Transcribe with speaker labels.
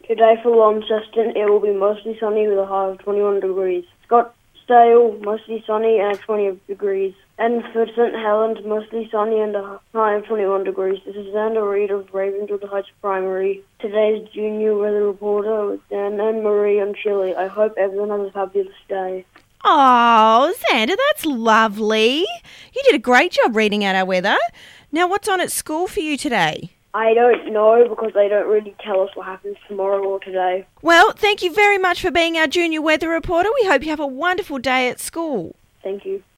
Speaker 1: Today for Launceston, it will be mostly sunny with a high of 21 degrees. Scottsdale, mostly sunny and 20 degrees. And for St Helens, mostly sunny and a high of 21 degrees. This is Xander Reid of Ravenswood Heights Primary. Today's junior weather reporter with Dan and Marie and Chile. I hope everyone has a fabulous day.
Speaker 2: Oh, Xander, that's lovely. You did a great job reading out our weather. Now, what's on at school for you today?
Speaker 1: I don't know because they don't really tell us what happens tomorrow or today.
Speaker 2: Well, thank you very much for being our junior weather reporter. We hope you have a wonderful day at school.
Speaker 1: Thank you.